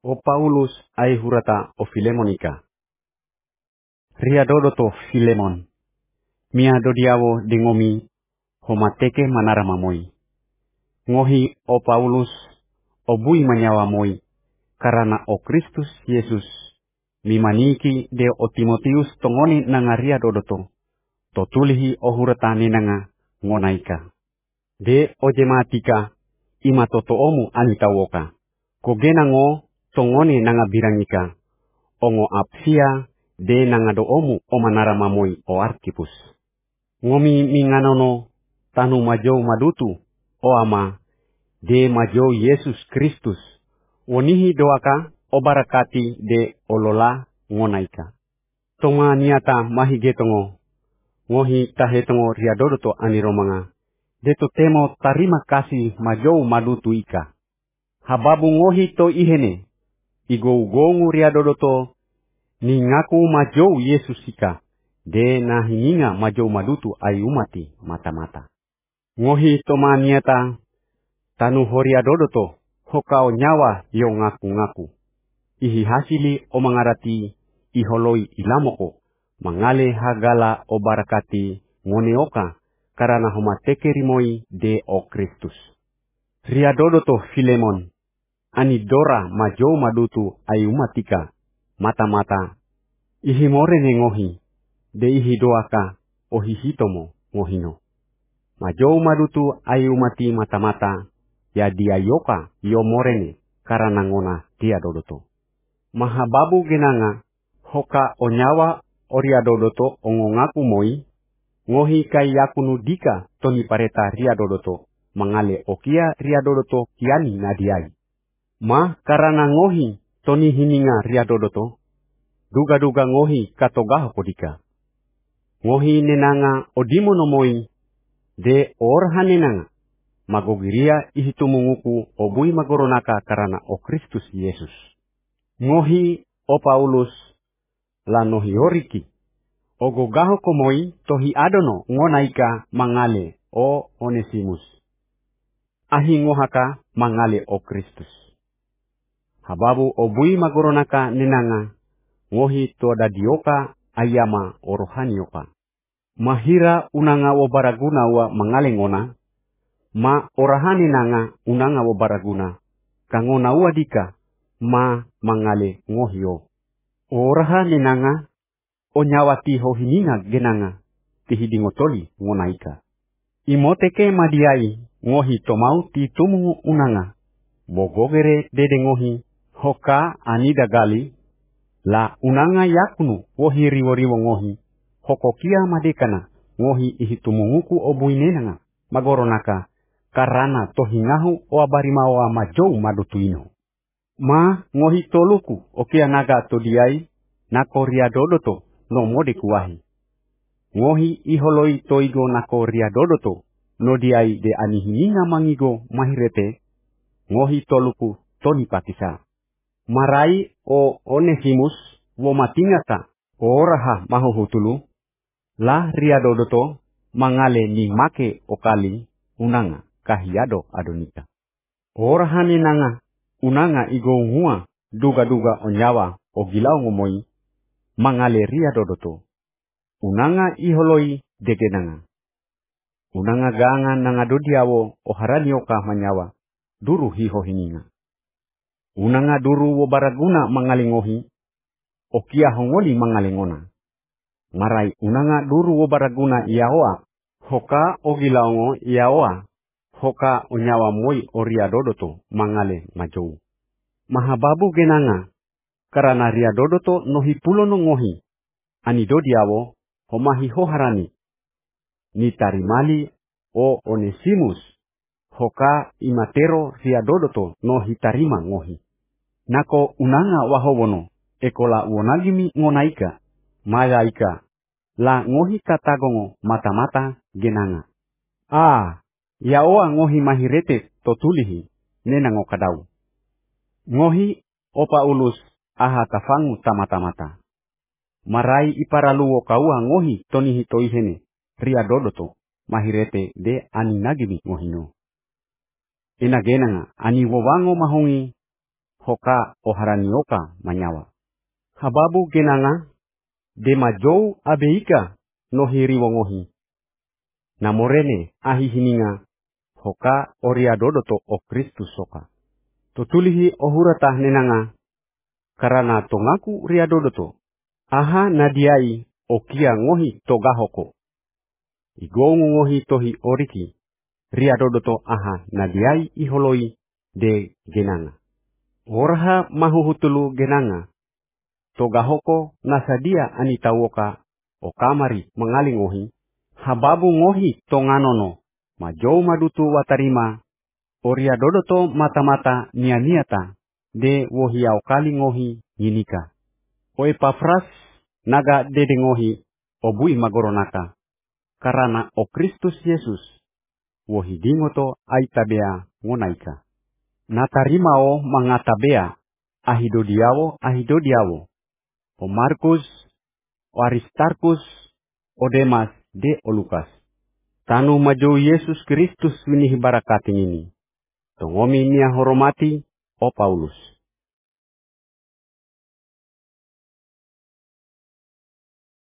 O Paulus ai hurata o Filemonika. Ria dodoto Filemon. Mia dodiawo dengomi homateke manara mamoi. Ngohi o Paulus o bui manyawa moi karena o Kristus Yesus mimaniki de o Timotius tongoni nanga ria dodoto. Totulihi o hurata nanga ngonaika. De o jematika ima totoomu anitawoka. Kogena ngo tongoni nanga birangika. Ongo apsia de nanga doomu o manara mamoi o Arkipus. Ngomi minganono tanu majou madutu o ama de majou Yesus Kristus. Wonihi doaka o barakati de olola ngonaika. Tonga niata mahigetongo. Ngohi tahetongo riadodoto aniromanga. Deto temo tarima kasih majou madutu ika. Hababu ngohi to ihene. Igou-gongu riadodoto ni ngaku majou Yesus ika. De nahininga majou madutu ayumati mata-mata. Ngohi to maniata tanu horiadodoto hokao nyawa yo ngaku-ngaku. Ihi hasili o mangarati iholoi ilamoko. Mangale hagala o barakati ngoneoka karena homateke rimoi de o Kristus. Riadodoto Filemon. Ani dora majou madutu ayumatika mata-mata. Ihi morene ngohi. De ihi doaka o hihitomo ngohino. Majou madutu ayumati mata-mata. Ya dia yoka yo morene karena ngona dia dodoto. Mahababu genanga hoka onyawa oria dodoto ongongaku moi. Ngohi kai yakunu dika toni pareta ria dodoto. Mangale okia ria dodoto kiani nadiai. Ma karena ngohi toni hininga ria dodoto. Duga-duga ngohi katogaho kodika. Ngohi nenanga odimono moi. De orha nenanga. Magogiria ihitumunguku obui magoronaka karena o Kristus Yesus. Ngohi o Paulus lanohi oriki. Ogogaho komoi tohi adono ngonaika mangale o Onesimus. Ahi ngohaka mangale o Kristus. Hababu obui magoronaka nenanga. Ngohi to dadioka ayama o rohanioka. Mahira unanga wo baraguna wa mangale ngona. Ma orahani nanga unanga wo baraguna. Kangona uadika ma mangale ngohio. Orahani nanga onyawati hohininga genanga. Tihidingotoli ngonaika. Imoteke madiai ngohi tomau titumu unanga. Bogogere dede ngohi hoka anida gali. La unanga yakunu wohi riwo-riwo ngohi. Hokokia madekana ngohi ihitumunguku obuinenanga. Magoronaka. Karana tohingahu o abarimawa majou madutuino. Ma ngohi toluku okia naga todiai nako riadodoto no mode kuahi. Ngohi iholoi toigo nako riadodoto no diai de anihininga mangigo mahirete. Ngohi toluku toni patisa. Marai o Onesimus wo matingata oraha mahuhutulu. La riadodoto mangale ni make okali unanga. Kahiado adonika. Orahane nanga unanga igongua duga-duga onyawa o gilau ngomoi mangale ria dodoto. Unanga iholoi degenanga. Unanga ganga nanga dodiawo o haranioka manyawa duru hiho hininga. Unanga duru wo baraguna mangale ngohi o kia hongoli mangale ngona. Marai unanga duru wo baraguna iaoa hoka o gilaongo iaoa. Hoka onyawa moi oria dodoto mangale majou. Mahababu genanga. Karena ria dodoto nohi pulo no ngohi. Ani dodiawo homahi hoharani. Ni tarimali o Onesimus. Hoka imatero ria dodoto nohi tarima ngohi. Nako unanga wahowono. Ekola wonagimi ngonaika. Mayaika. La ngohi katagongo mata-mata genanga. Yaoa ngohi mahirete totulihi nenango kadau. Ngohi o Paulus aha tafangu tamata-mata. Marai iparaluo kaua ngohi tonihi toihene ria dodoto mahirete de ani nagimi ngohino. Enagenanga ani wowango mahongi hoka oharanioka manyawa. Hababu genanga de majou abeika nohiri wongohi. Namorene ahi hininga hoka oriadodoto o Kristus soka. Tutulihi ohurata nenanga karana tongaku riadodoto. Aha nadiai okia ngohi togahoko. Igongu ngohi tohi oriki riadodoto aha nadiai iholoi de genanga. Orha mahuhutulu genanga. Togahoko nasadia anitawoka o kamari mengaling ngohi. Hababu ngohi tonganono majou madutu watarima. Oria dodoto mata-mata nianiata de wohiau kali ngohi yinika. O Epafras naga dede ngohi obui magoronaka. Karana o Kristus Yesus wohi dingoto aitabea ngonaika. Natarimao mangatabea ahidodiawo. O Markus, o Aristarkus, o Demas de o Lukas. Tanu majou Yesus Kristus winihi barakating ini. Tongomi nia horomati o Paulus.